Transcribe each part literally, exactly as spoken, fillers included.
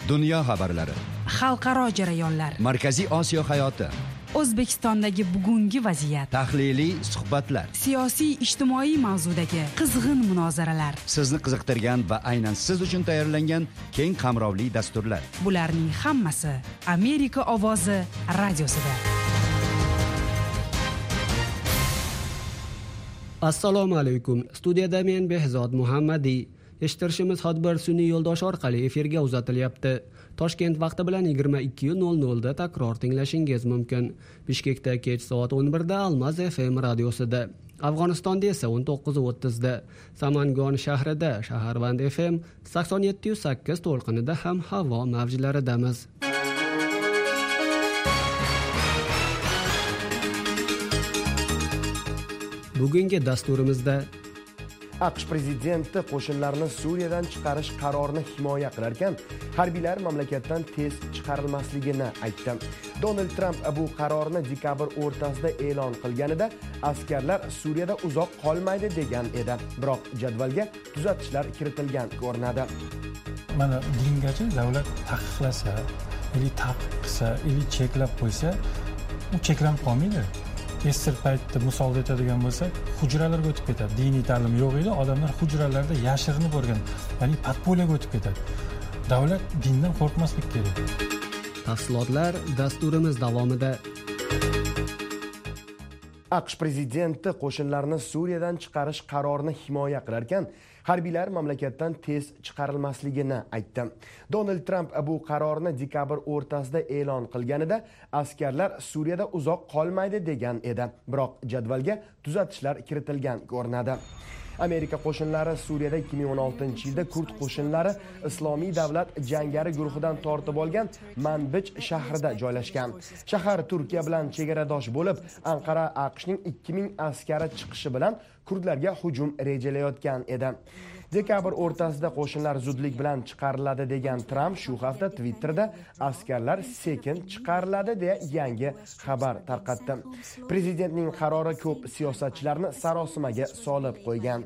Dunyo xabarlari, xalqaro jarayonlar, Markaziy Osiyo hayoti, O'zbekistondagi bugungi vaziyat, tahliliy suhbatlar, siyosiy ijtimoiy mavzudagi qizg'in munozaralar, sizni qiziqtirgan va aynan siz uchun tayyorlangan keng qamrovli dasturlar. Bularning hammasi Amerika ovozi radiosida. Assalomu alaykum. Studiyada men Behzod Muhammadiy. Eshittirishimiz Xodbir sun'iy yo'ldosh orqali efirga uzatilyapti. Toshkent vaqti bilan yigirma ikki nol nol da takror tinglashingiz mumkin. Bishkekda kech soat o'n bir da Almaz F M radiosida. Afg'onistonda esa o'n to'qqiz o'ttiz da. Samangon shahrida Shaharvand F M sakson yetti sakkiz to'lqinida ham havo mavjlaridamiz. Bugungi dasturimizda AQSh prezidenti qo'shinlarni Suriyadan chiqarish qarorini himoya qilar ekan, harbiylar mamlakatdan tez chiqarilmasligini aytdi. Donald Tramp bu qarorni dekabr o'rtasida e'lon qilganida askarlar Suriyada uzoq qolmaydi degan edi. Biroq jadvalga tuzatishlar kiritilgan ko'rinadi. Mana dingacha davlat taqiqlasa, yoki taqiqsa, yoki cheklab qo'ysa, u cheklanib qolmaydi. Esir paytda misol aytadigan bo'lsak, hujralarga o'tib ketadi. Diniy ta'lim yo'q edi, odamlar hujralarda yashirinib o'rgan, ya'ni patpoliyaga o'tib ketadi. Davlat dindan qo'rqmaslik kerak. Tafsilotlar dasturimiz davomida. AQSh prezidenti qo'shinlarni Suriyadan chiqarish qarorini himoya qilar ekan, harbiylar mamlakatdan tez chiqarilmasligini aytdi. Donald Tramp bu qarorni dekabr o'rtasida e'lon qilganida askarlar Suriyada uzoq qolmaydi degan edi. Biroq jadvalga tuzatishlar kiritilgan ko'rinadi. Amerika qo'shinlari Suriyada ikki ming o'n oltinchi yilda kurd qo'shinlari Islomiy davlat jangari guruhidan tortib olgan Manbij shahrida joylashgan. Shahar Turkiya bilan chegaradosh bo'lib, Anqara AQShning ikki ming askari chiqishi bilan kurdlarga hujum rejalayotgan edi. Dekabr o'rtasida qo'shinlar zudlik bilan chiqariladi degan Tramp shu hafta Twitterda askarlar sekin chiqariladi deya yangi xabar tarqatdi. Prezidentning qarori ko'p siyosatchilarni sarosimaga solib qo'ygan.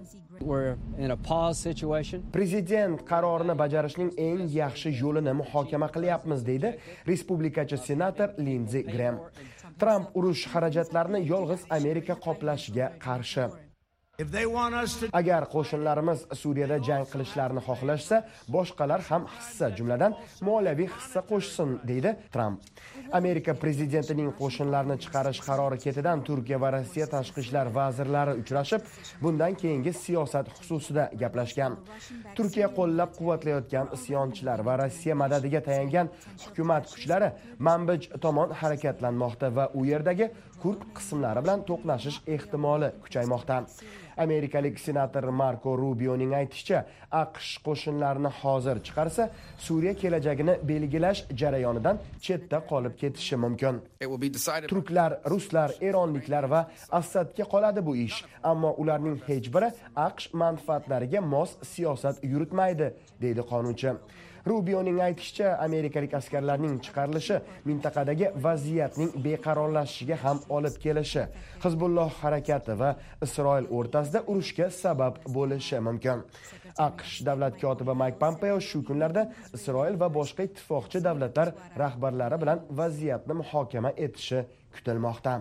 Prezident qarorini bajarishning eng yaxshi yo'lini muhokama qilyapmiz, deydi respublikachi senator Lindsey Graham. Tramp urush xarajatlarini yolg'iz Amerika qoplashiga qarshi. Agar qo'shinlarimiz Suriyada jang qilishlarini xohlashsa, boshqalar ham hissa, jumladan moliyaviy hissa qo'shsin, deydi Tramp. Amerika prezidentining qo'shinlarni chiqarish qarori ketidan Turkiya va Rossiya tashqi ishlar vazirlari uchrashib, bundan keyingi siyosat xususida gaplashgan. Turkiya qo'llab-quvvatlayotgan isyonchilar va Rossiya madadiga tayangan hukumat kuchlari Manbij tomon harakatlanmoqda va u yerdagi kurd qismlari bilan to'qnashish ehtimoli kuchaymoqda. Amerikalik senator Marco Rubioning aytishicha, AQSh qo'shinlarini hozir chiqarsa, Suriya kelajagini belgilash jarayonidan chetda qolib ketishi mumkin. Turklar, ruslar, eronliklar va Asadga qoladi bu ish, ammo ularning hech biri AQSh manfaatlariga mos siyosat yuritmaydi, deydi qonunchi. Rubioning aytishicha, amerikalik askarlarning chiqarilishi mintaqadagi vaziyatning beqarorlashishiga ham olib kelishi, Hizbulloh harakati va Isroil o'rtasida urushga sabab bo'lishi mumkin. AQSh davlat kotibi Mike Pompeo shu kunlarda Isroil va boshqa ittifoqchi davlatlar rahbarlari bilan vaziyatni muhokama etishi kutilmoqda.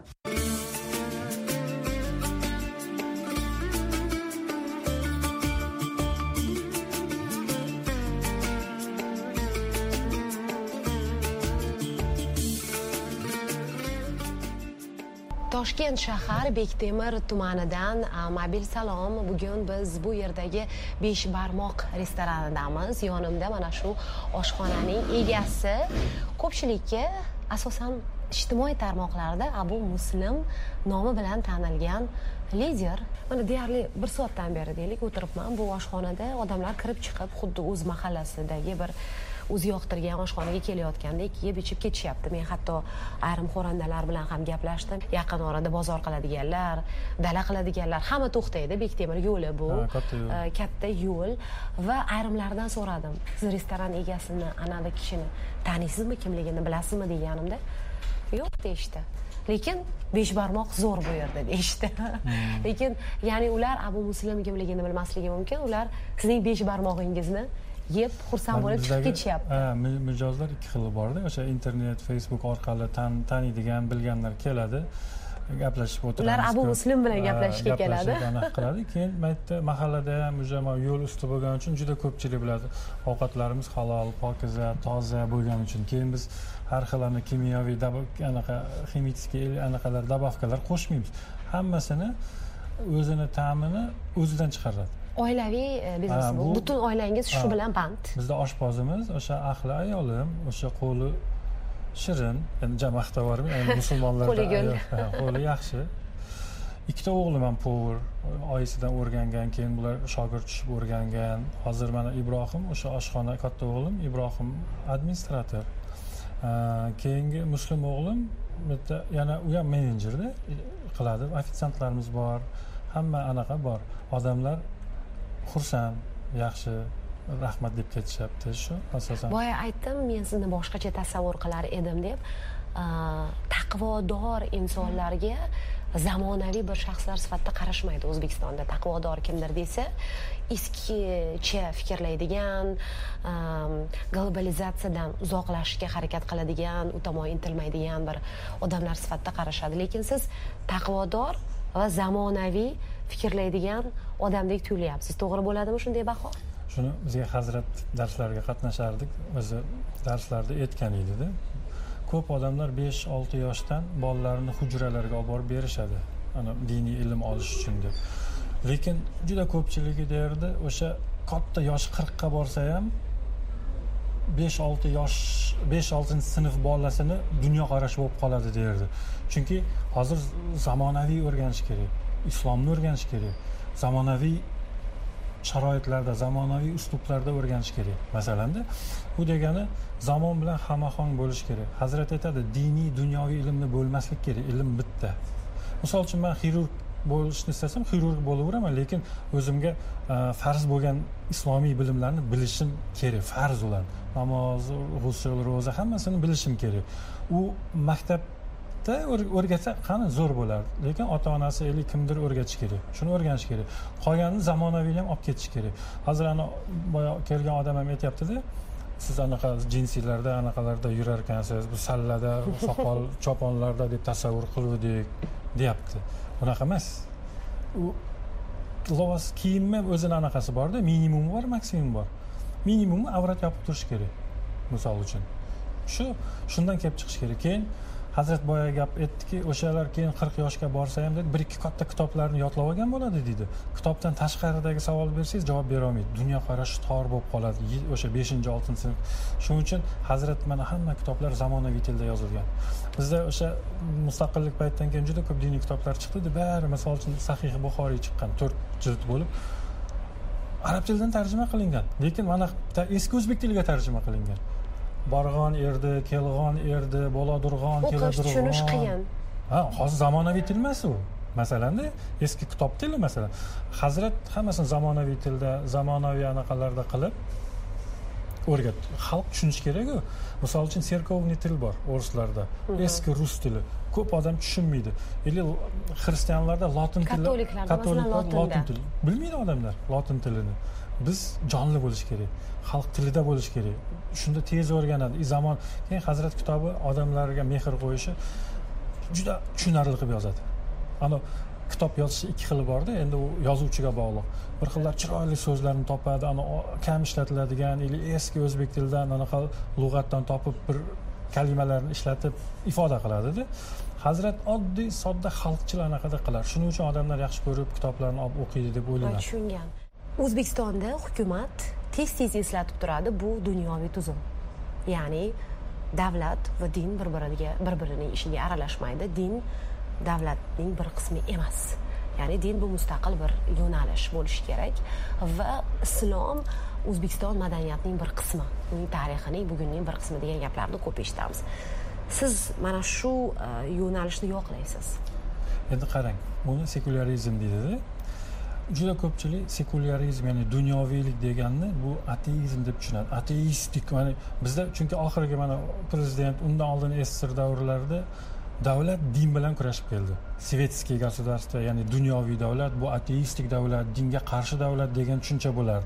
Toshkent shahar Bektemir tumanidan Mobil Salom. Bugun biz bu yerdagi besh barmoq restoranidamiz. Yonimda mana shu oshxonaning egasi. Ko'pchilikka asosan ijtimoiy tarmoqlarda Abu Muslim nomi bilan tanilgan lider. Mana deyarli bir soatdan beri deylik o'tiribman bu oshxonada. Odamlar kirib chiqib xuddi o'z mahallasidagi bir o'zi yoqtirgan oshxonaga kelayotgandek yeb ichib ketishyapti. Men hatto ayrim xo'randalar bilan ham gaplashdim. Yaqin orada bozor qiladiganlar, dala qiladiganlar hamma to'xtaydi. Bektemir yo'li bu, katta yo'l va ayrimlardan so'radim. Siz restoran egasini, anavi kishini taniysizmi, kimligini bilasizmi deganimda, yo'q deyishdi. Lekin besh barmoq zo'r bu yerda deyishdi. Lekin ya'ni ular Abu Muslim kimligini bilmasligi mumkin. Ular sizning besh barmog'ingizni yeb xursand bo'lib chiqib ketishyapti. Ha, mijozlar ikki xil borda. O'sha internet, Facebook orqali taniydigan, bilganlar keladi. Gaplashib o'tiramiz. Ular Abu Muslim bilan gaplashishga keladi. qiladi. Keyin maytda mahallada ham o'sha yo'l usti bo'lgani uchun juda ko'pchilik biladi. Ovqatlarimiz halol, pokiza, toza bo'lgani uchun. Keyin biz har xil kimyoviy anaqa ximический anaqalar dabavkalar qo'shmaymiz. Hammasini o'zini ta'mini o'zidan chiqaradi. Oilaviy biznes bu. Butun oilangiz shu bilan band. Bizda oshpozimiz o'sha ahli ayolim, o'sha qo'li shirin, endi jamaqda bormi, endi musulmonlarda qo'li yaxshi. Ikkita o'g'lim ham povur, oyisidan o'rgangan, keyin bular shogird tushib o'rgangan. Hozir mana Ibrohim, o'sha oshxona katta o'g'lim, Ibrohim administrator. Keyingi Muslim o'g'lim bitta yana u ham menejerda qiladi. Ofitsiantlarimiz bor, hamma anaqa bor. Odamlar xursand, yaxshi, rahmat deb ketishyapti shu asosan. Boya aytdim, men sizni boshqacha tasavvur qilar edim deb. Taqvodor insonlarga zamonaviy bir shaxslar sifatida qarashmaydi O'zbekistonda. Taqvodor kimdir desa, eskicha fikrlaydigan, globalizatsiyadan uzoqlashishga harakat qiladigan, u tomon intilmaydigan bir odamlar sifatida qarashadi. Lekin siz taqvodor va zamonaviy fikrlaydigan odamdek tuyulyapsiz. To'g'ri bo'ladimi shunday baho? Shuni bizga Hazrat darslarga qatnashardik, o'zi darslarda aytgan edi-da. Ko'p odamlar besh olti yoshdan bolalarini hujralarga olib borib berishadi, ana diniy ilm olish uchun deb. Lekin juda ko'pchiligi derdi, o'sha katta yosh qirqqa borsa ham besh olti yosh, besh oltinchi sinf bolasini dunyo qarashi bo'lib qoladi derdi. Chunki hozir zamonaviy o'rganish kerak, islomni o'rganish kerak, zamonaviy sharoitlarda, zamonaviy uslublarda o'rganish kerak. Masalanda, bu degani zamon bilan xama-xon bo'lish kerak. Hazrat aytadi, diniy, dunyoviy ilmni bo'lmaslik kerak, ilm bitta. Misol uchun men xirurg bo'lishni istasam, xirurg bo'laveraman, lekin o'zimga farz bo'lgan islomiy bilimlarni bilishim kerak, farz ular. Namoz, g'usl, ro'za hammasini bilishim kerak. U maktabda o'rgatsa qani zo'r bo'lardi. Lekin ota-onasi yoki kimdir o'rgatish kerak. Shuni o'rganish kerak. Qolganini zamonaviyni ham olib ketish kerak. Hozir ana boya kelgan odam ham aytayapti-da, siz anaqa jinsiylarda, anaqalarda yurar ekansiz, bu sallada, soqol, choponlarda deb tasavvur qiluvdik, deyapti. Bunaqa emas. U libos kiyimmi o'zini anaqasi bor-da, minimumi bor, maksimumi bor. Minimumi avrat yopib turish kerak. Misol uchun. Shu shundan kelib chiqish kerak. Keyin Hazrat boya gap aytdiki, o'shalar keyin qirq yoshga borsa ham dedi, bir ikki katta kitoblarni yodlab olgan bo'ladi dedi. Kitobdan tashqaridagi savol bersangiz javob bera olmaydi. Dunyo qarashi tor bo'lib qoladi. O'sha beshinchi oltinchi sinf. Shuning uchun Hazrat mana hamma kitoblar zamonaviy tilda yozilgan. Bizda o'sha mustaqillik paytidan keyin juda ko'p diniy kitoblar chiqdi. Bari, misol uchun Sahih Buxoriy chiqqan to'rt jild bo'lib arab tilidan tarjima qilingan. Lekin mana eski o'zbek tiliga tarjima qilingan. Borg'on erdi, kelg'on erdi, boladirg'on, keladirg'on. O'qish tushunish qiyin. Ha, hozir zamonaviy til emas u. Masalanda, eski kitob tili masalan. Hazrat hammasini zamonaviy tilda, zamonaviy anaqalarda qilib o'rgatdi. Xalq tushunish kerak-ku. Misol uchun serkovniy til bor o'rislarda. Eski rus tili. Ko'p odam tushunmaydi. Или xristianlarda lotin tili, katoliklarda lotin tili. Bilmaydi odamlar lotin tilini. Biz jonli bo'lish kerak. Xalq tilida bo'lish kerak. Shunda tez o'rganadi. I zamon keyin Hazrat kitobi odamlarga mehr qo'yishi juda tushunarli qilib yozadi. Ana kitob yozish ikki xili bor-da, endi u yozuvchiga bog'liq. Bir xillar chiroyli so'zlarni topadi, ana kam ishlatiladigan, ili eski o'zbek tilidan, anaqa lug'atdan topib bir kalimalarni ishlatib ifoda qiladi-da. Hazrat oddiy, sodda xalqchil anaqada qilar. Shuning uchun odamlar yaxshi ko'rib kitoblarni olib o'qiydi deb o'ylayman. Tushungan. O'zbekistonda hukumat tez-tez eslatib turadi, bu dunyoviy tuzum. Ya'ni davlat va din bir-biriga, bir-birining ishiga aralashmaydi. Din davlatning bir qismi emas. Ya'ni din bu mustaqil bir yo'nalish bo'lishi kerak va islom O'zbekiston madaniyatining bir qismi, uning tarixining, bugunning bir qismi degan gaplarni ko'p eshitamiz. Siz mana shu yo'nalishni yoqlaysiz. Endi qarang, buni sekularizm deydi-da. Juda ko'pchilik sekularizm, ya'ni dunyoviylik deganni bu ateizm deb tushunadi. Ateistik, ya'ni bizda chunki oxirgi mana prezident undan oldin SSR davrlarida davlat din bilan kurashib keldi. Svetskiy государство, ya'ni dunyoviy davlat, bu ateistik davlat, dinga qarshi davlat degan tushuncha bo'lardi.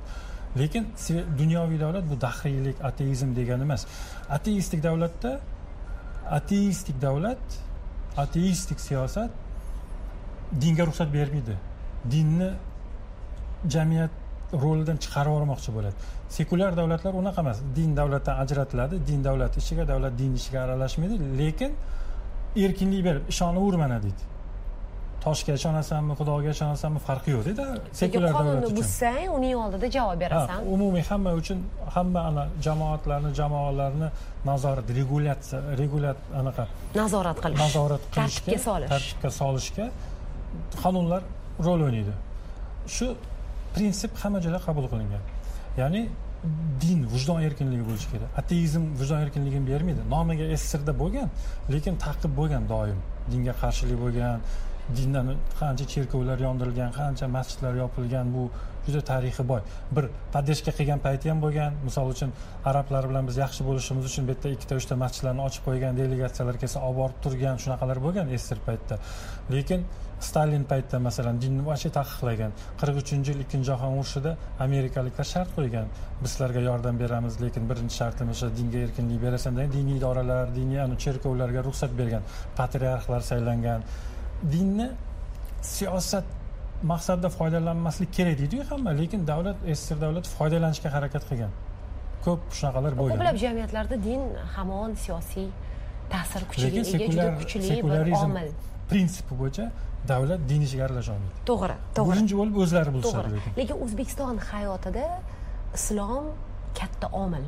lekin dunyoviy davlat bu dahriylik, ateizm degani emas. Ateistik davlatda ateistik davlat, ateistik siyosat dinga ruxsat bermaydi. Dinni jamiyat rolidan chiqarib yubormoqchi bo'ladi. Sekulyar davlatlar unaqa emas. Din davlatdan ajratiladi, din davlat ishiga, davlat din ishiga aralashmaydi, lekin erkinlik berib ishonaver mana deydi. Toshga ishonasanmi, xudoga ishonasanmi farqi yo'q deydi. Sekulyar davlat uchun. Qonunni buzsang, uning oldida javob berasan. Umumiy hamma uchun, hamma ana jamoatlarni, jamoalarni nazorat, regulyatsiya, regulyat anaqa nazorat qilish, nazorat qilishga, tartibga solish, tartibga solishga qonunlar rol o'ynaydi. Shu prinsip hamma joyda qabul qilingan. Ya'ni din vijdon erkinligi bo'lishi kerak. Ateizm vijdon erkinligini bermaydi. Nomiga S S R da bo'lgan, lekin ta'qib bo'lgan doim. Dinga qarshilik bo'lgan, dindan qancha cherkovlar yondirilgan, qancha masjidlar yopilgan, bu juda tarixi boy. Bir podдержка qilgan payti ham bo'lgan. Misol uchun arablar bilan biz yaxshi bo'lishimiz uchun bu yerda ikkita uchta masjidlarni ochib qo'ygan, delegatsiyalar kelsa olib borib turgan, shunaqalar bo'lgan S S R paytda. Lekin Stalin paytida masalan dinni vaqti taqiqlagan. qirq uchinchi yil ikkinchi jahon urushida amerikaliklar shart qo'ygan. Biz sizlarga yordam beramiz, lekin birinchi shartimiz o'sha dinga erkinlik berasan degan, diniy idoralar, diniy ani cherkovlarga ruxsat bergan, patriarxlar saylangan. Dinni siyosat maqsadida foydalanmaslik kerak deydi-ku hamma, lekin davlat S S R davlati foydalanishga harakat qilgan. Ko'p shunaqalar bo'lgan. Ko'plab jamiyatlarda din hamon siyosiy ta'sir kuchiga ega, juda kuchli bir omil. Prinsipi bo'yicha davlat din ishiga aralasha olmaydi. To'g'ri, to'g'ri. Birinchi bo'lib o'zlari bilishadi lekin. Lekin O'zbekiston hayotida islom katta omil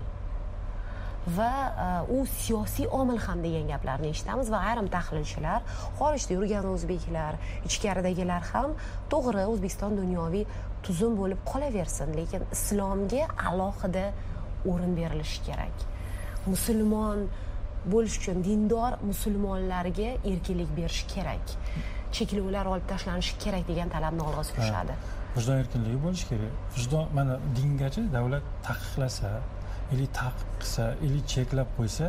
va u siyosiy omil ham degan gaplarni eshitamiz va ayrim tahlilchilar, xorijda yurgan o'zbeklar, ichkaridagilar ham to'g'ri O'zbekiston dunyoviy tuzum bo'lib qolaversin, lekin islomga alohida o'rin berilishi kerak. Musulmon bo'lish uchun dindor musulmonlarga erkinlik berish kerak. Cheklovlar olib tashlanishi kerak degan talabni olg'a surishadi. Vijdon erkinligi bo'lishi kerak. Vijdon mana dingacha davlat taqiqlasa, ili taqiq qilsa, ili cheklab qo'ysa,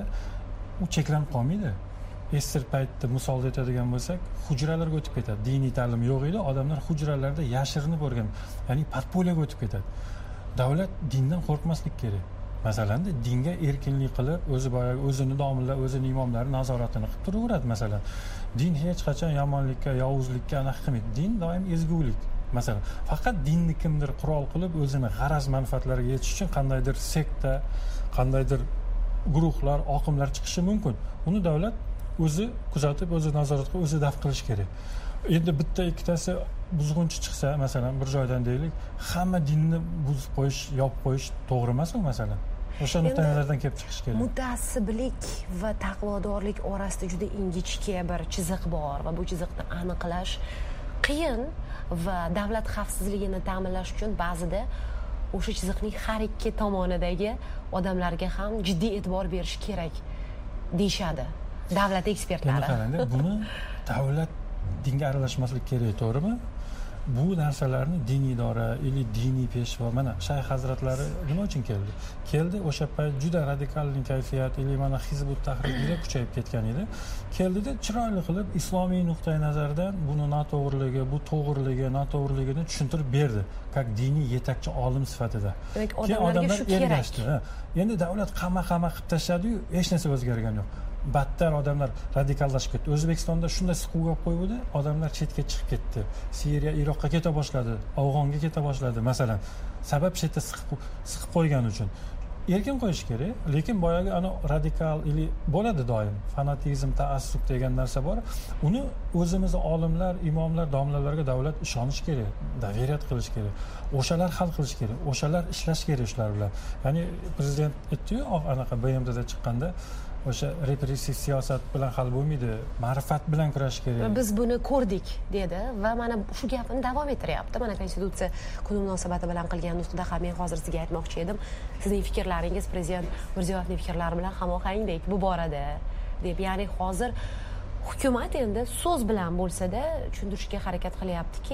u cheklanib qolmaydi. S S R paytida misolda aytadigan bo'lsak, hujralarga o'tib ketadi. Diniy ta'lim yo'q edi, odamlar hujralarda yashirinib o'rgan, ya'ni portfoliyaga o'tib ketadi. Davlat dindan qo'rqmaslik kerak. Masalan, dinga erkinlik qilib, o'zi boyagi o'zini domlalar, o'zini imomlari nazoratini qilib turaveradi masalan. Din hech qachon yomonlikka, yovuzlikka aniq qilmaydi. Din doim ezgulik. Masalan, faqat dinni kimdir qurol qilib o'zini g'araz manfaatlariga yetish uchun qandaydir sekta, qandaydir guruhlar, oqimlar chiqishi mumkin. Uni davlat o'zi kuzatib, o'zi nazorat qilib, o'zi daf qilish kerak. Endi bitta ikkitasi buzg'unchi chiqsa, masalan, bir joydan deylik, hamma dinni buzib qo'yish, yopib qo'yish to'g'ri emasmi masalan? O'sha nuqtai nazardan kelib chiqish kerak. Mutassiblik va taqvodorlik orasida juda ingichka bir chiziq bor va bu chiziqni aniqlash qiyin va davlat xavfsizligini ta'minlash uchun ba'zida o'sha chiziqning har ikki tomonidagi odamlarga ham jiddiy e'tibor berish kerak deyshadi davlat ekspertlari. Qarang, buni davlat dinga aralashmaslik kerak, to'g'rimi? Bu narsalarni diniy idora, ili diniy peshvo, mana shayx hazratlari nima uchun keldi? Keldi, o'sha payt juda radikallik kayfiyat, ili mana Hizbut Tahrir juda kuchayib ketgan edi. Keldida chiroyli qilib islomiy nuqtai nazardan buni noto'g'riligi, bu to'g'riligi, noto'g'riligini tushuntirib berdi, как diniy yetakchi olim sifatida. Demak, odamlarga shu kerak. Endi davlat qama-qama qilib tashladi-yu, hech narsa o'zgargani yo'q. Battar odamlar radikallashib ketdi. O'zbekistonda shunday siquvga qo'ydi, odamlar chetga chiqib ketdi. Siriya, Iroqqa keta boshladi, Afg'onga keta boshladi, masalan. Sabab shu yerda siqib siqib qo'ygan uchun. Erkin qo'yish kerak, lekin boyagi ana radikal ili bo'ladi doim. Fanatizm, taassub degan narsa bor. Uni o'zimiz olimlar, imomlar, domlalarga davlat ishonish kerak, davriyat qilish kerak. O'shalar hal qilish kerak, o'shalar ishlash kerak shular bilan. Ya'ni prezident aytdi-yu, anaqa B M T'da chiqqanda o'sha repressiv siyosat bilan hal bo'lmaydi, ma'rifat bilan kurashish kerak. Biz buni ko'rdik dedi va mana shu gapini davom ettiryapti. Mana konstitutsiya kuni munosabati bilan qilgan nutqida ham men hozir sizga aytmoqchi edim. Sizning fikrlaringiz prezident Mirziyoyevning fikrlari bilan hamohangdek bu borada deb, ya'ni hozir hukumat endi so'z bilan bo'lsa-da tushuntirishga harakat qilyaptiki,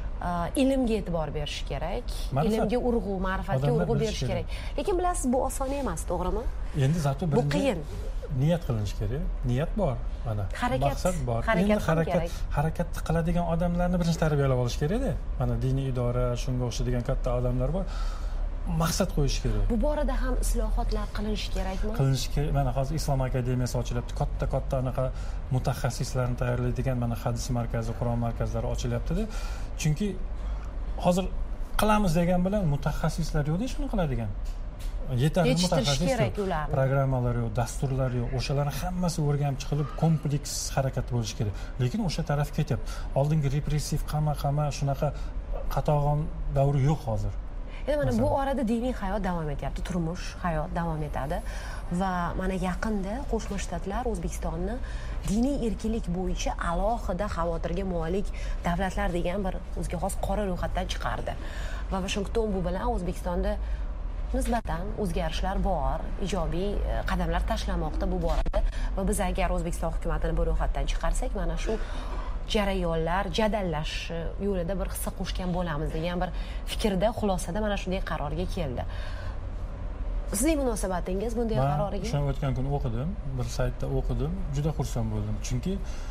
ilmga e'tibor berish kerak, ilmga urg'u, ma'rifatga urg'u berish kerak. Lekin bilasiz, bu oson emas, to'g'rimi? Endi zato bu qiyin. Niyat qilinish kerak. Niyat bor, mana. Maqsad bor. Endi harakat harakat qiladigan odamlarni birinchi tarbiyalab olish kerak-da. Mana diniy idora, shunga o'xshaydigan katta odamlar bor. maqsad qo'yish kerak. Bu borada ham islohotlar qilinishi kerakmi? Qilinishi kerak. Mana hozir Islom akademiyasi ochilyapti. Katta-katta anaqa mutaxassislarni tayyorlaydigan mana hadis markazi, Qur'on markazlari ochilyapti-da. Chunki hozir qilamiz degan bilan mutaxassislar yo'qda shuni qiladigan. Yetarli mutaxassis kerak ularni. Programmalar yo'q, dasturlar yo'q. O'shalarni hammasi o'rganib chiqilib kompleks harakat bo'lishi kerak. Lekin o'sha taraf ketyapti. Oldingi repressiv qama-qama shunaqa qatag'on davri yo'q hozir. Endi mana bu orada diniy hayot davom etyapti, turmush hayot davom etadi va mana yaqinda Qo'shma Shtatlar O'zbekistonni diniy erkinlik bo'yicha alohida xavotirga molik davlatlar degan bir o'ziga xos qora ro'yxatdan chiqardi. Va Washington bu bilan O'zbekistonda nisbatan o'zgarishlar bor, ijobiy qadamlar tashlamoqda bu borada va biz agar O'zbekiston hukumatini bu ro'yxatdan chiqarsak, mana shu jarayonlar jadallash yo'lida bir hissa qo'shgan bo'lamiz degan bir fikrda, xulosada mana shunday qarorga keldi. Sizning munosabatingiz bunday qaroriga? Men o'sha o'tgan kuni o'qidim, bir saytda o'qidim, juda xursand bo'ldim. Chunki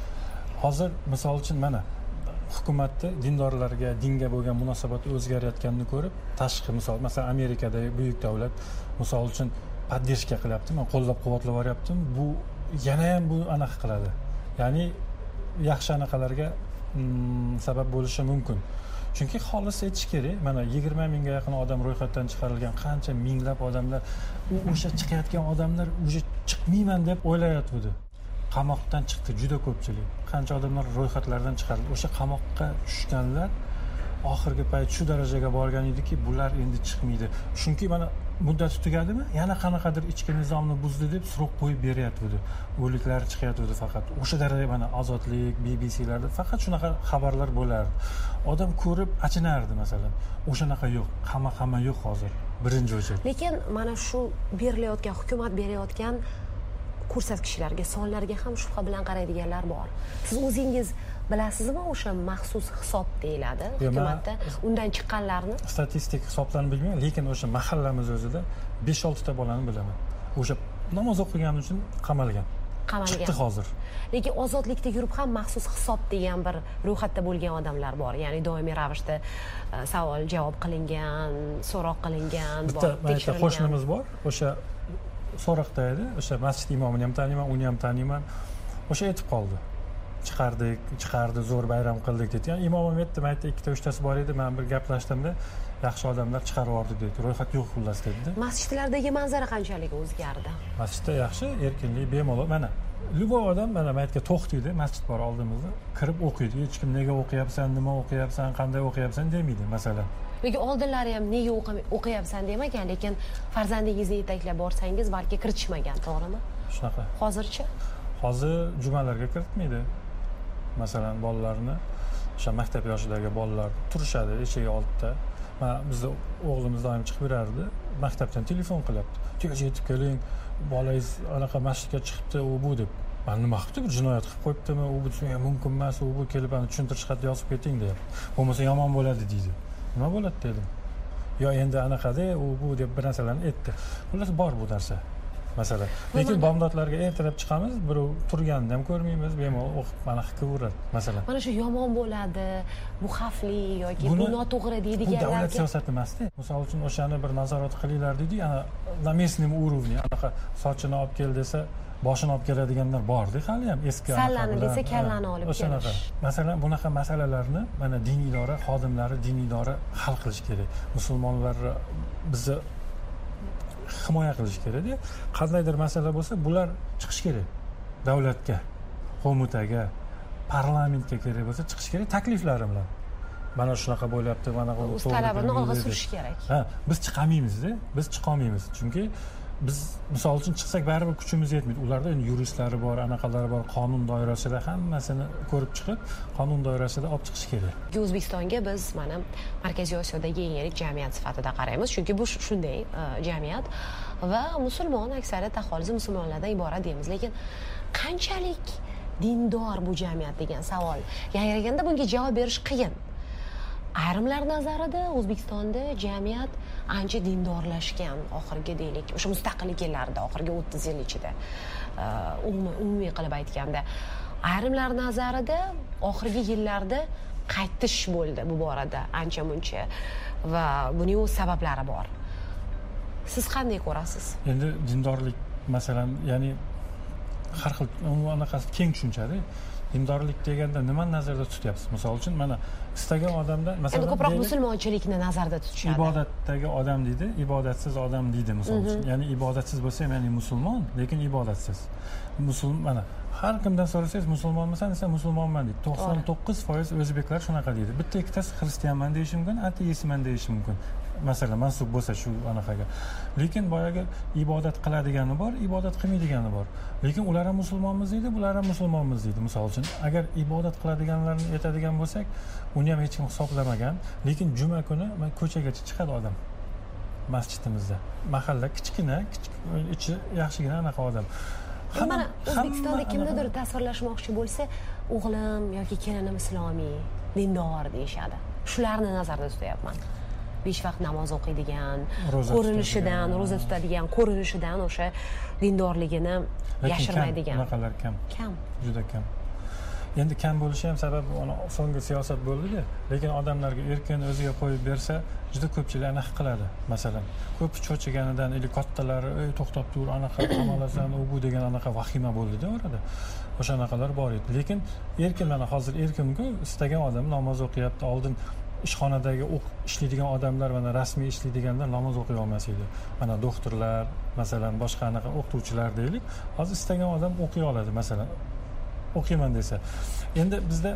hozir misol uchun mana hukumatda dindorlarga, dinga bo'lgan munosabat o'zgarayotganini ko'rib, tashqi misol, masalan Amerikadagi buyuk davlat misol uchun podдержка qilyapti, men qo'llab-quvvatlab boryaptim. Bu yana ham bu anaqa qiladi. Ya'ni yaxshi anaqalarga mm, sabab bo'lishi mumkin. Chunki xolis aytish kerak, mana yigirma mingga yaqin odam ro'yxatdan chiqarilgan, qancha minglab odamlar, u o'sha chiqayotgan odamlar уже chiqmayman deb o'ylayotdi. Qamoqdan chiqdi juda ko'pchilik. Qancha odamlar ro'yxatlardan chiqarildi. O'sha qamoqqa tushganlar oxirgi payt shu darajaga borgan ediki, bular endi chiqmaydi. Chunki mana muddati tugadimi? Yana qanaqadir ichki nizomni buzdi deb suruq qo'yib beryapti. O'liklar chiqayotdi faqat. O'sha darajada mana Ozodlik, B B C'larda faqat shunaqa xabarlar bo'lardi. Odam ko'rib achinardi masalan. O'shanaqa yo'q, qama-qama yo'q hozir. Birinchi o'chir. Lekin mana shu berilayotgan hukumat berayotgan ko'rsatkichlarga, sonlarga ham shubha bilan qaraydiganlar bor. Siz o'zingiz bilasizmi o'sha maxsus hisob deyiladi hukumatda undan chiqqanlarni? Statistik hisoblarni bilmayman, lekin o'sha mahallamiz o'zida besh olti ta bolani bilaman. O'sha namoz o'qigani uchun qamalgan. Qamalgan. Chiqdi hozir. Lekin ozodlikda yurib ham maxsus hisob degan bir ro'yxatda bo'lgan odamlar bor. Ya'ni doimiy ravishda savol javob qilingan, so'roq qilingan, bor. Bitta qo'shnimiz bor. O'sha so'roqda edi, o'sha masjid imomini ham taniyman, uni ham taniyman. O'sha aytib qoldi. Chiqardik, chiqardi, zo'r bayram qildik dedi. Yani imomim aytdi, mayda ikkita uchtasi bor edi, men bir gaplashdimda, yaxshi odamlar chiqarib yubordik dedi. Ro'yxat yo'q xullas dedi. Masjidlardagi manzara qanchalik o'zgardi? Masjidda yaxshi, erkinlik, bemalol. Mana Lubo odam mana maytga to'xtaydi, masjid bor oldimizda, kirib o'qiydi. Hech kim nega o'qiyapsan, nima o'qiyapsan, qanday o'qiyapsan demaydi, masalan. Lekin oldinlari ham nega o'qiyapsan demagan, lekin farzandingizni yetaklab borsangiz balki kiritishmagan, to'g'rimi? Shunaqa. Hozirchi? Hozir jumalarga kiritmaydi. Masalan, bolalarni, o'sha maktab yoshidagi bolalar turishadi eshik oldida. Men bizda o'g'limiz doim chiqib yurardi, maktabdan telefon qilyapti. Tez yetib keling, bolangiz anaqa masjidga chiqibdi, u bu deb. Men nima qilibdi? Bir jinoyat qilib qo'yibdimi? U bu mumkin emas, u bu kelib ana tushuntirish xat yozib keting deyapti. Bo'lmasa yomon bo'ladi deydi. Nima bo'ladi dedim. Yo endi anaqada u bu deb bir narsalarni aytdi. Xullas bor bu narsa. Masalan, lekin bomdodlarga ertalab chiqamiz, birov turganini ham ko'rmaymiz, bemalol o'qib mana qilaveradi, masalan. Mana shu yomon bo'ladi, bu xavfli yoki bu noto'g'ri deydiganlar. Bu davlat siyosati emas-da. Misol uchun o'shani bir nazorat qilinglar deydi, ana na местном уровне, anaqa sochini olib kel desa, boshini olib keladiganlar bor-da, hali ham eski sallani desa kallani olib kelish. Masalan, bunaqa masalalarni mana din idora xodimlari, din idora hal qilish kerak. Musulmonlar bizni himoya qilish kerak-da. Qandaydir masala bo'lsa, bular chiqish kerak. Davlatga, qo'mitaga, parlamentga kerak bo'lsa chiqish kerak takliflari bilan. Mana shunaqa bo'lyapti, mana bu o'z talabini olg'a surish kerak. Ha, biz chiqamaymiz-da, biz chiqa olmaymiz. Chunki biz misol uchun chiqsak baribir kuchimiz yetmaydi. Ularda endi yuristlari bor, anaqalari bor, qonun doirasida hammasini ko'rib chiqib, qonun doirasida olib chiqish kerak. O'zbekistonga biz mana Markaziy Osiyodagi eng yirik jamiyat sifatida qaraymiz, chunki bu shunday jamiyat va musulmon aksariyat aholisi musulmonlardan iborat deymiz. Lekin qanchalik dindor bu jamiyat degan savol yangraganda bunga javob berish qiyin. Ayrimlar nazarida O'zbekistonda jamiyat ancha dindorlashgan oxirgi deylik, o'sha mustaqillik yillarida, oxirgi o'ttiz yil ichida, umumiy qilib aytganda, ayrimlar nazarida oxirgi yillarda qaytish bo'ldi bu borada ancha muncha va buning o'z sabablari bor. siz qanday ko'rasiz? Endi dindorlik masalan, ya'ni har xil anaqasi keng tushunchada. Dindorlik deganda nimani nazarda tutyapsiz? Misol uchun mana istagan odamda masalan endi ko'proq musulmonchilikni nazarda tutishadi. Ibodatdagi odam deydi, ibodatsiz odam deydi misol uchun. Ya'ni ibodatsiz bo'lsa ham ya'ni musulmon, lekin ibodatsiz. Musulmon mana har kimdan so'rasangiz musulmonmisan desa musulmonman deydi. to'qson to'qqiz foiz o'zbeklar shunaqa deydi. Bitta ikkitasi xristianman deyishi mumkin, ateistman deyishi mumkin. Masalan, mansub bo'lsa shu anaqaga. Lekin boyaga ibodat qiladigani bor, ibodat qilmaydigani bor. Lekin ular ham musulmonmiz deydi, bular ham musulmonmiz deydi. Misol uchun, agar ibodat qiladiganlarni aytadigan bo'lsak, uni ham hech kim hisoblamagan, lekin juma kuni ko'chagacha chiqadi odam. Masjidimizda. Mahalla kichkina, ichi yaxshigina anaqa odam. Mana O'zbekistonda kimnidir tasvirlashmoqchi bo'lsa, o'g'lim yoki kelinim islomiy, dindor deyshadi. Shularni nazarda tutyapman. besh vaqt namoz o'qiydigan, ko'rinishidan, roza tutadigan, ko'rinishidan o'sha dindorligini yashirmaydigan. Bunaqalar kam. Kam. Juda kam. Endi kam bo'lishi ham sababi so'nggi siyosat bo'ldi-da, lekin odamlarga erkin o'ziga qo'yib bersa, juda ko'pchilik anaqa qiladi. Masalan, ko'p cho'chiganidan ili kattalari, "Ey, to'xtab tur, anaqa qilmasan, u bu" degan anaqa vahima bo'ldi-da orada. O'sha anaqalar bor edi. Lekin erkin mana hozir erkin-ku, istagan odam namoz o'qiyapti, oldin ishxonadagi ishlaydigan odamlar mana rasmiy ishlaydiganlar namoz o'qiy olmas edi. Mana doktorlar, masalan, boshqa anaqa o'qituvchilar deylik, hozir istagan odam o'qiy oladi, masalan, o'qiyman desa. Endi bizda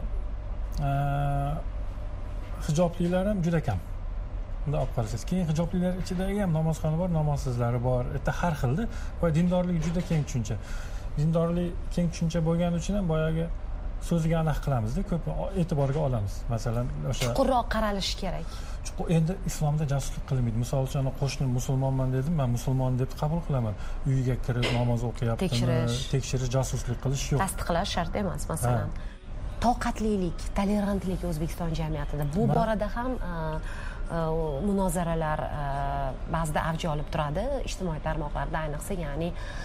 hijoblilar ham juda kam. Bunda olib qarasangiz, keyin hijoblilar ichidagi ham namozxona bor, namozsizlari bor. Erta har xilda va dindorlik juda keng tushuncha. Dindorlik keng tushuncha bo'lgani uchun ham boyagi so'ziga aniq qilamiz-da, ko'p e'tiborga olamiz. Masalan, o'sha chuqurroq qaralish kerak. Chuqur endi islomda jasuslik qilinmaydi. Misol uchun qo'shni musulmonman dedim, men musulmon deb qabul qilaman. Uyiga kirib namoz o'qiyaptimi, tekshirish, tekshirish, jasuslik qilish yo'q. Tasdiqlash shart emas, masalan. Toqatlilik, tolerantlik O'zbekiston jamiyatida bu borada ham munozaralar ba'zida avj olib turadi, ijtimoiy tarmoqlarda ayniqsa, ya'ni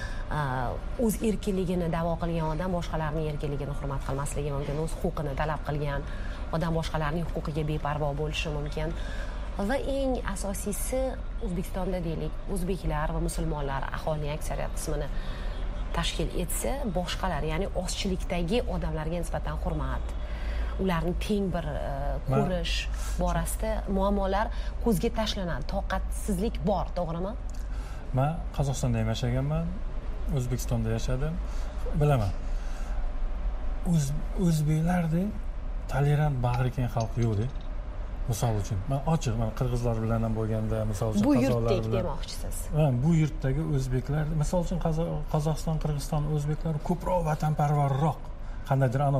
o'z erkinligini da'vo qilgan odam boshqalarning erkinligini hurmat qilmasligi mumkin, o'z huquqini talab qilgan odam boshqalarning huquqiga beparvo bo'lishi mumkin. Va eng asosiysi, O'zbekistonda deylik, o'zbeklar va musulmonlar aholining aksariyat qismini tashkil etsa, boshqalar, ya'ni ozchilikdagi odamlarga nisbatan hurmat, ularni teng bir ko'rish borasida muammolar ko'zga tashlanadi. Toqatsizlik bor, to'g'rimi? Men Qozog'istonda ham yashaganman, O'zbekistonda yashadim, bilaman. O'z o'zbeklardek tolerant, bag'rikeng xalq yo'q-da. Misol uchun, men ochiq, men qirg'izlar bilan ham bo'lganda, misol uchun qozoqlar bilan demoqchisiz. Men bu yurtdagi o'zbeklar, misol uchun Qozog'iston, Qirg'iziston o'zbeklari ko'proq vatanparvarroq, qandaydir ana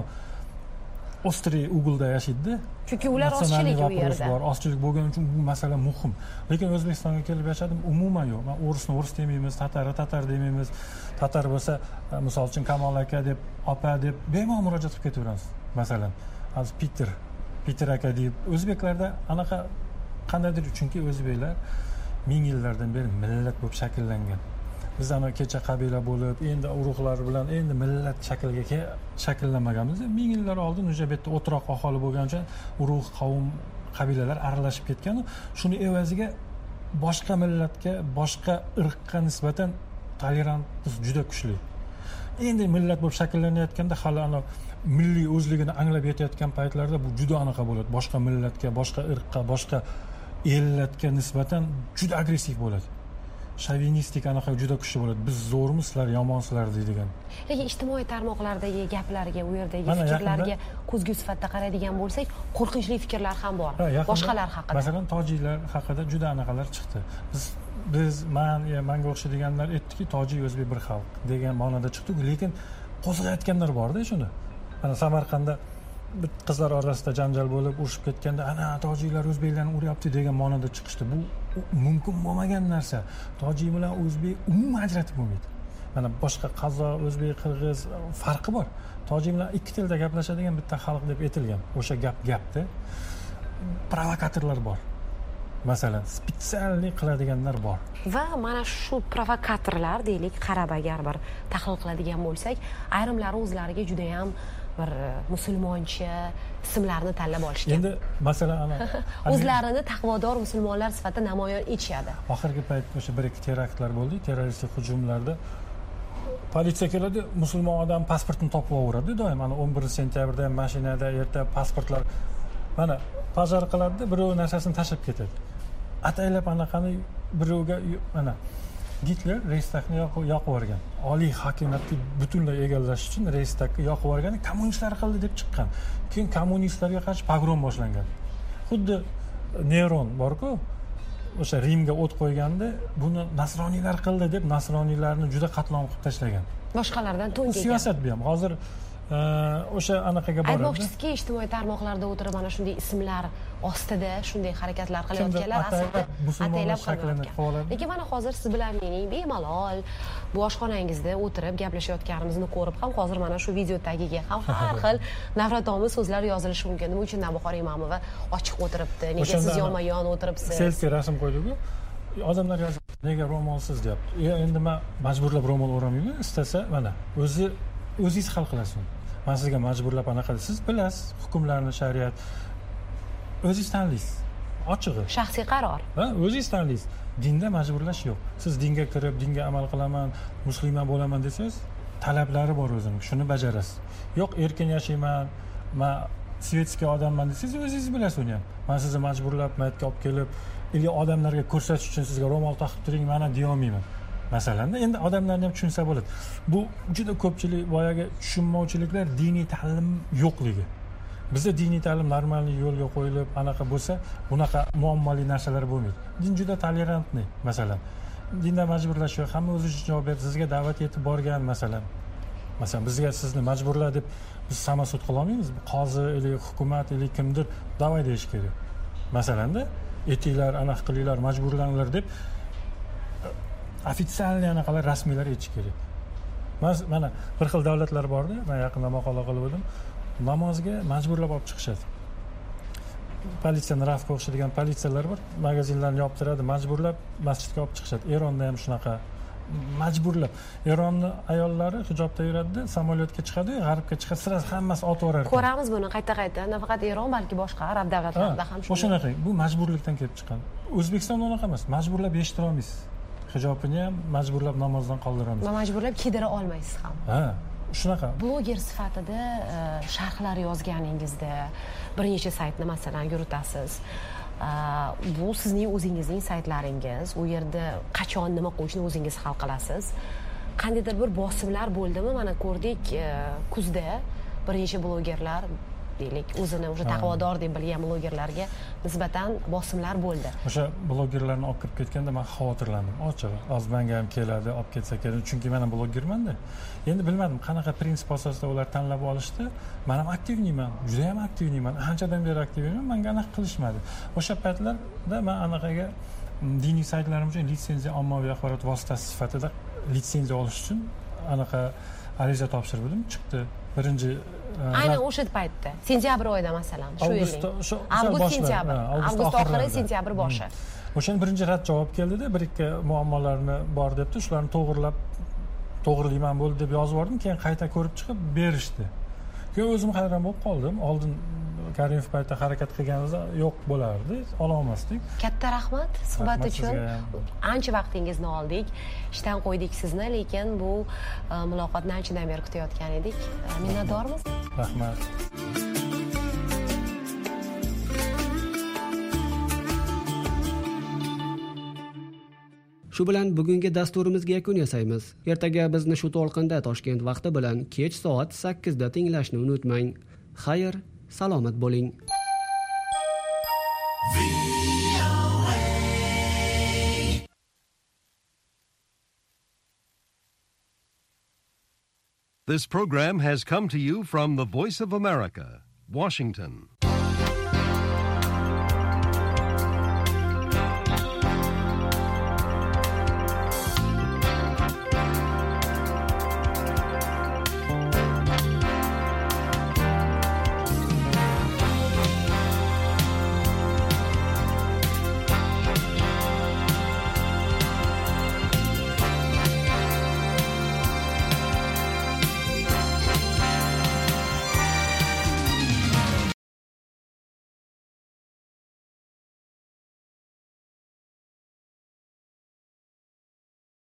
Ostriy ugulda yashaydi. Chunki ular ozchilik u yerda. Ozchilik bo'lgani uchun bu masala muhim. Lekin O'zbekistonga kelib yashadim, umuman yo'q. Men o'risni o'ris demaymiz, tatarni tatar demaymiz. Tatar bo'lsa, misol uchun Kamol aka deb, opa deb bemalol murojaat qilib ketaveramiz. Masalan, hozir Peter, Peter aka deb o'zbeklarda anaqa qandaydir, chunki o'zbeklar ming yillardan beri millat bo'lib shakllangan. Biz ana kecha qabila bo'lib, endi urug'lar bilan endi millat shakliga shakllanmaganmiz. Ming yillar oldin o'sha yerda o'troq aholi bo'lgani uchun urug' qavm qabilalar aralashib ketgan. Shuni evaziga boshqa millatga, boshqa irqqa nisbatan tolerantlik juda kuchli. Endi millat bo'lib shakllanayotganda hali ana milliy o'zligini anglab yetayotgan paytlarda bu juda anaqa bo'ladi. Boshqa millatga, boshqa irqqa, boshqa ellatga nisbatan juda agressiv bo'ladi. Shovinistik anaqa juda kuchli bo'ladi. Biz zo'rmiz, sizlar yomonsizlar deydigan. Lekin ijtimoiy tarmoqlardagi gaplarga, u yerdagi fikrlarga ko'zgi sifatida qaraydigan bo'lsak, qo'rqinchli fikrlar ham bor. Boshqalar haqida. Masalan, tojiklar haqida juda anaqalar chiqdi. Biz biz men, menga o'xshaydiganlar aytdiki, tojik o'zbek bir xalq degan ma'noda chiqdi, lekin qo'zg'ayotganlar bor-da shuni. Mana Samarqandda qizlar orasida janjal bo'lib urushib ketganda, ana tojiklar o'zbeklarni uryapti degan ma'noda chiqishdi. Bu mumkin bo'lmagan narsa. Tojik bilan o'zbek umuman ajratib bo'lmaydi. Mana boshqa qozoq, o'zbek, qirg'iz farqi bor. Tojik bilan ikki tilda gaplashadigan bitta xalq deb aytilgan. O'sha gap gapda provokatorlar bor. Masalan, spetsiallik qiladiganlar bor. Va mana shu provokatorlar deylik, qarab agar bir tahlil qiladigan bo'lsak, ayrimlari o'zlariga juda ham bir musulmoncha ismlarni tanlab olishgan. Endi masalan ana o'zlarini taqvodor musulmonlar sifatida namoyon etishadi. Oxirgi paytda o'sha bir ikki teraktlar bo'ldi, terroristik hujumlarda politsiya keladi, musulmon odam pasportini topib olaveradi doim. Mana o'n birinchi sentyabrda ham mashinada erta pasportlar mana pazar qiladi, birov narsasini tashlab ketadi. Ataylab anaqani birovga mana Hitler Reichstagni yoqib yuborgan. Oliy hokimiyatni butunlay egallash uchun Reichstagni yoqib yuborgan, kommunistlar qildi deb chiqqan. Keyin kommunistlarga qarshi pogrom boshlangan. Xuddi Neron bor-ku, o'sha Rimga o't qo'yganda buni nasroniylar qildi deb nasroniylarni juda qatlon qilib tashlagan. Boshqalardan to'ngagan. Siyosat bu ham hozir o'sha anaqaga boradi. Aytmoqchisizki, ijtimoiy tarmoqlarda o'tirib mana shunday ismlar ostida shunday harakatlar qilayotganlar aslida ataylab qilayotgan. Lekin mana hozir siz bilan mening bemalol bu oshxonangizda o'tirib gaplashayotganimizni ko'rib ham hozir mana shu video tagiga ham har xil nafratomuz so'zlar yozilishi mumkin. Nima uchun Navbahor Imomova ochiq o'tiribdi? Nega siz yonma-yon o'tiribsiz? Selfie rasm qo'ydik-ku. Odamlar yozib, nega ro'molsiz deyapti. Endi men majburlab ro'mol o'ramayman, istasa mana o'zi o'zingiz hal qilasiz. Men sizga majburlab anaqa siz bilasiz hukmlarni, shariat o'zingiz tanlaysiz. Ochig'i. Shaxsiy qaror. Ha, o'zingiz tanlaysiz. Dinda majburlash yo'q. Siz dinga kirib, dinga amal qilaman, musulmon bo'laman desangiz, talablari bor o'zining. Shuni bajarasiz. Yo'q, erkin yashayman, men svetskiy odamman desangiz, o'zingiz bilasiz uni ham. Men sizni majburlab maytga olib kelib, illi odamlarga ko'rsatish uchun sizga ro'mol taqib turing, mana deya olmayman. Masalanda endi odamlarni ham tushunsa bo'ladi. Bu juda ko'pchilik boyaga tushunmovchiliklar diniy ta'lim yo'qligi. Bizda diniy ta'lim normal yo'lga qo'yilib, anaqa bo'lsa, bunaqa muammoli narsalar bo'lmaydi. Din juda tolerantniy, masalan. Dinda majburlash yo'q, hamma o'zi uchun javob beradi. Sizga da'vat etib borgan, masalan. Masalan, bizga sizni majburla deb biz samosud qila olmaymiz. Qozi yoki hukumat yoki kimdir da'vat deyish kerak. Masalanda, etinglar, anaqa qilinglar, majburlaninglar deb ofitsialniy anaqalar rasmiylar aytish kerak. Mana bir xil davlatlar borda, men yaqinda maqola qilib edim. Namozga majburlab olib chiqishadi. Politsiyani rafga o'xshaydigan politsiyalar bor, magazinlarni yoptiradi, majburlab masjidga olib chiqishadi. Eronda ham shunaqa majburlab. Eronning ayollari hijobda yuradi, samolyotga chiqadi, g'arbga chiqadi, sira hammasi otib yuboradi. Ko'ramiz buni qayta-qayta, nafaqat Eron, balki boshqa arab davlatlarida ham shunday. O'shanaqa, bu majburlikdan kelib chiqqan. O'zbekistonda unaqa emas, majburlab eshitira olmaysiz. Hijobini ham majburlab namozdan qoldiramiz. Va majburlab kidira olmaysiz ham. Ha, shunaqa. Bloger sifatida sharhlar yozganingizda bir necha saytni masalan yuritasiz. Bu sizning o'zingizning saytlaringiz. U yerda qachon nima qo'yishni o'zingiz hal qilasiz. Qandaydir bir bosimlar bo'ldimi? Mana ko'rdik kuzda bir necha blogerlar deylik, o'zini o'sha taqvodor deb bilgan blogerlarga nisbatan bosimlar bo'ldi. O'sha blogerlarni olib kirib ketganda men xavotirlandim. Ochig'i, hozir menga ham keladi, olib ketsa kerak, chunki men ham blogerman-da. Endi bilmadim, qanaqa prinsip asosida ular tanlab olishdi. Men ham aktivniyman, juda ham aktivniyman. Anchadan beri aktivman, menga aniq qilishmadi. O'sha paytlarda men anaqaga diniy saytlarim uchun litsenziya ommaviy axborot vositasi sifatida litsenziya olish uchun anaqa ariza topshirdim, chiqdi. Birinchi aynan o'sha paytda, sentyabr oyida masalan, shu yilning avgust sentyabr, avgust oxiri sentyabr boshi. O'shan birinchi rad javob keldida, bir ikki muammolarni bor debdi, shularni to'g'rilab to'g'rilayman bo'ldi deb yozib yubordim, keyin qayta ko'rib chiqib berishdi. Keyin o'zim hayron bo'lib qoldim. Oldin Karimov paytda harakat qilganimizda yo'q bo'lardi, ola olmasdik. Katta rahmat suhbat uchun. Ancha vaqtingizni oldik, ishdan qo'ydik sizni, lekin bu muloqotni anchadan beri kutayotgan edik. Minnatdormiz. Rahmat. Shu bilan bugungi dasturimizga yakun yasaymiz. Ertaga bizni shu to'lqinda Toshkent vaqti bilan kech soat sakkizda tinglashni unutmang. Xayr, salomat bo'ling. This program has come to you from the Voice of America, Washington.